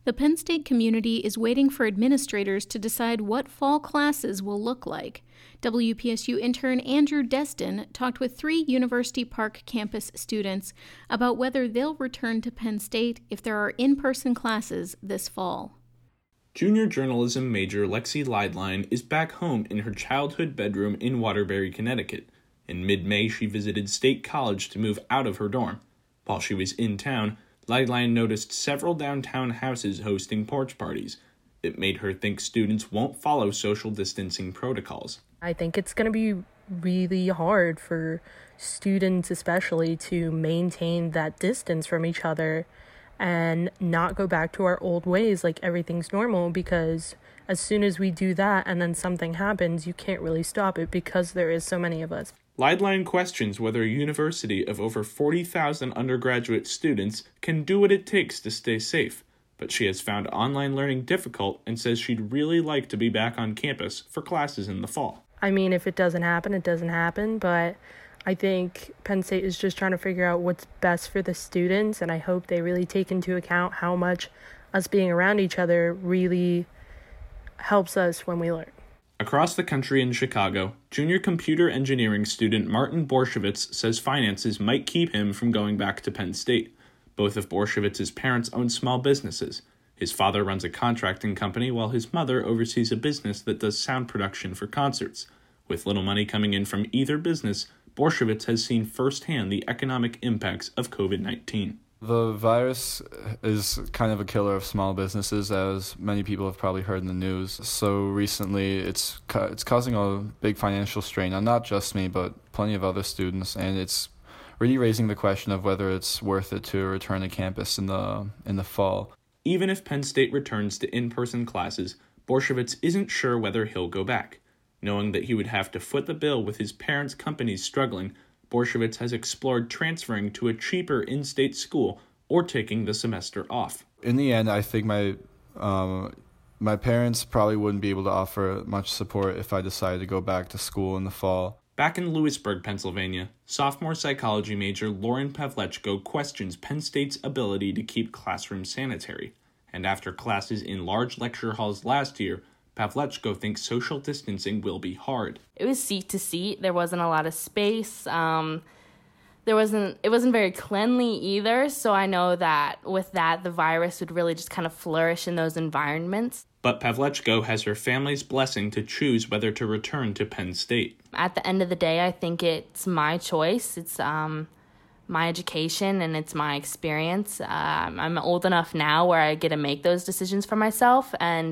The Penn State community is waiting for administrators to decide what fall classes will look like. WPSU intern Andrew Destin talked with 3 University Park campus students about whether they'll return to Penn State if there are in-person classes this fall. Junior journalism major Lexi Leidline is back home in her childhood bedroom in Waterbury, Connecticut. In mid-May, she visited State College to move out of her dorm. While she was in town, Leidline noticed several downtown houses hosting porch parties. It made her think students won't follow social distancing protocols. I think it's going to be really hard for students especially to maintain that distance from each other and not go back to our old ways like everything's normal, because as soon as we do that and then something happens, you can't really stop it because there is so many of us. Leidline questions whether a university of over 40,000 undergraduate students can do what it takes to stay safe, but she has found online learning difficult and says she'd really like to be back on campus for classes in the fall. I mean, if it doesn't happen, it doesn't happen, but I think Penn State is just trying to figure out what's best for the students, and I hope they really take into account how much us being around each other really helps us when we learn. Across the country in Chicago, junior computer engineering student Martin Borshevitz says finances might keep him from going back to Penn State. Both of Borshevitz's parents own small businesses. His father runs a contracting company while his mother oversees a business that does sound production for concerts. With little money coming in from either business, Borshevitz has seen firsthand the economic impacts of COVID-19. The virus is kind of a killer of small businesses, as many people have probably heard in the news. So recently, it's causing a big financial strain on not just me, but plenty of other students, and it's really raising the question of whether it's worth it to return to campus in the fall. Even if Penn State returns to in-person classes, Borshevitz isn't sure whether he'll go back. Knowing that he would have to foot the bill with his parents' companies struggling, Borshevitz has explored transferring to a cheaper in-state school or taking the semester off. In the end, I think my parents probably wouldn't be able to offer much support if I decided to go back to school in the fall. Back in Lewisburg, Pennsylvania, sophomore psychology major Lauren Pavlechko questions Penn State's ability to keep classrooms sanitary. And after classes in large lecture halls last year, Pavlechko thinks social distancing will be hard. It was seat to seat. There wasn't a lot of space. It wasn't very cleanly either. So I know that with that, the virus would really just kind of flourish in those environments. But Pavlechko has her family's blessing to choose whether to return to Penn State. At the end of the day, I think it's my choice. It's my education and it's my experience. I'm old enough now where I get to make those decisions for myself,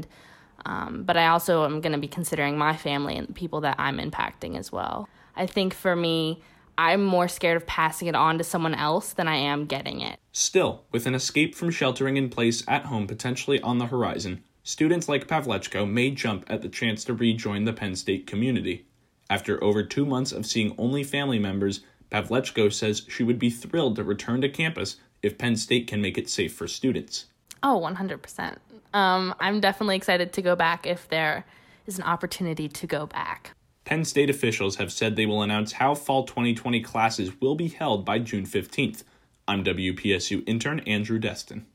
but I also am going to be considering my family and the people that I'm impacting as well. I think for me, I'm more scared of passing it on to someone else than I am getting it. Still, with an escape from sheltering in place at home potentially on the horizon, students like Pavlechko may jump at the chance to rejoin the Penn State community. After over 2 months of seeing only family members, Pavlechko says she would be thrilled to return to campus if Penn State can make it safe for students. Oh, 100%. I'm definitely excited to go back if there is an opportunity to go back. Penn State officials have said they will announce how fall 2020 classes will be held by June 15th. I'm WPSU intern Andrew Destin.